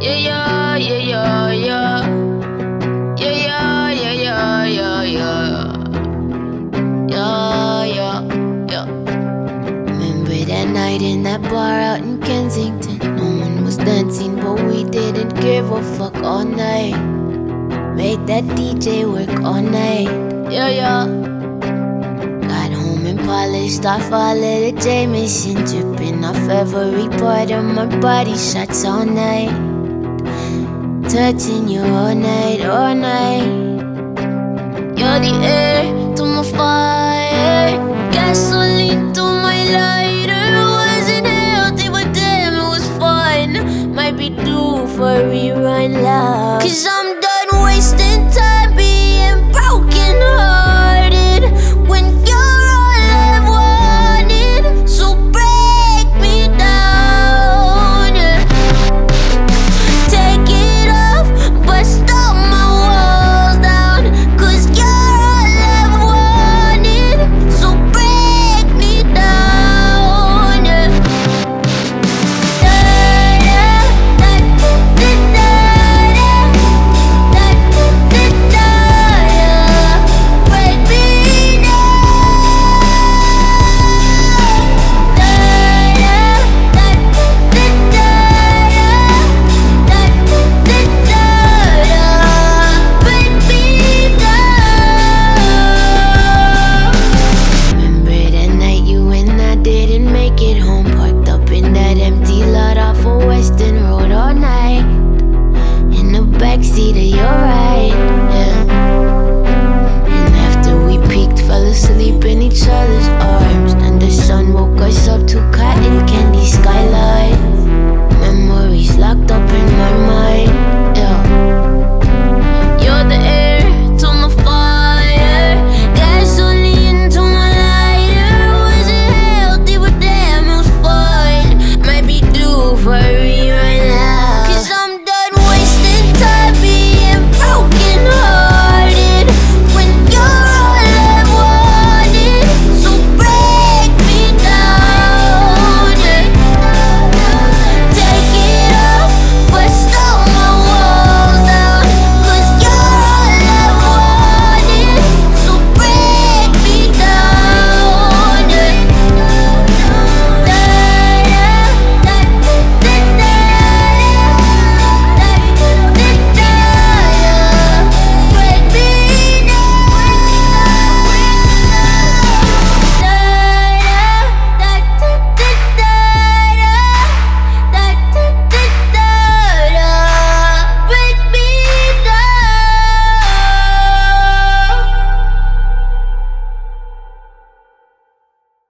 Yeah, yeah, yeah, yeah, yeah. Yeah, yeah, yeah, yeah, yeah, yeah. Yeah, yeah, yeah. Remember that night in that bar out in Kensington? No one was dancing, but we didn't give a fuck all night. Made that DJ work all night. Yeah, yeah. Got home and polished off all of the Jameson, dripping off every part of my body, shots all night. Touching you all night, all night. You're the air to my fire, gasoline to my lighter. Wasn't healthy, but damn, it was fun. Might be due for a rerun, love. 'Cause